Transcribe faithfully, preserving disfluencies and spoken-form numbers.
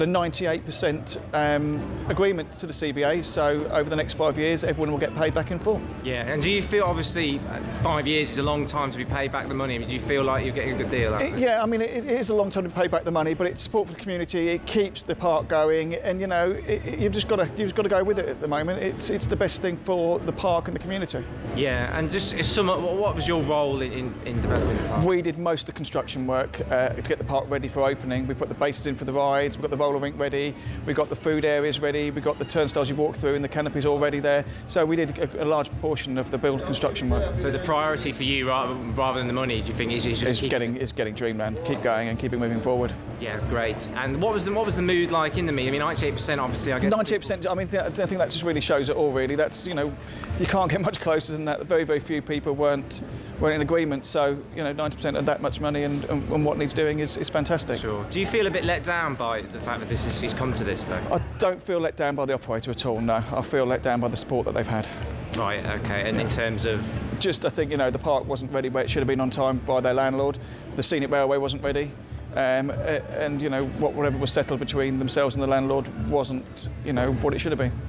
A ninety-eight percent um, agreement to the C V A, so over the next five years everyone will get paid back in full. Yeah, and do you feel, obviously, five years is a long time to be paid back the money. Do you feel like you're getting a good deal? It, yeah, I mean, it, it is a long time to pay back the money, but it's support for the community. It keeps the park going, and you know, it, it, you've just got to you've just got to go with it at the moment. It's it's the best thing for the park and the community. Yeah, and just some, what was your role in, in developing the park? We did most of the construction work uh, to get the park ready for opening. We put the bases in for the rides. We've got the roller rink ready. We got the food areas ready. We got the turnstiles you walk through, and the canopies already there. So we did a, a large proportion of the build construction work. So the priority for you, rather, rather than the money, do you think is, is just is keep... getting is getting Dreamland, keep going and keep it moving forward. Yeah, great. And what was the what was the mood like in the meeting? I mean, ninety-eight percent, obviously, I guess. ninety-eight percent. I mean, th- I think that just really shows it all. Really, that's, you know, you can't get much closer than that. Very very few people weren't weren't in agreement. So, you know, ninety percent of that much money and, and, and what needs doing is, is fantastic. Sure. Do you feel a bit let down by the fact that this is he's come to this though? I don't feel let down by the operator at all. No, I feel let down by the support that they've had. Right. Okay. And in terms of just, I think, you know, the park wasn't ready where it should have been on time by their landlord. The scenic railway wasn't ready. Um, and, you know, whatever was settled between themselves and the landlord wasn't, you know, what it should have been.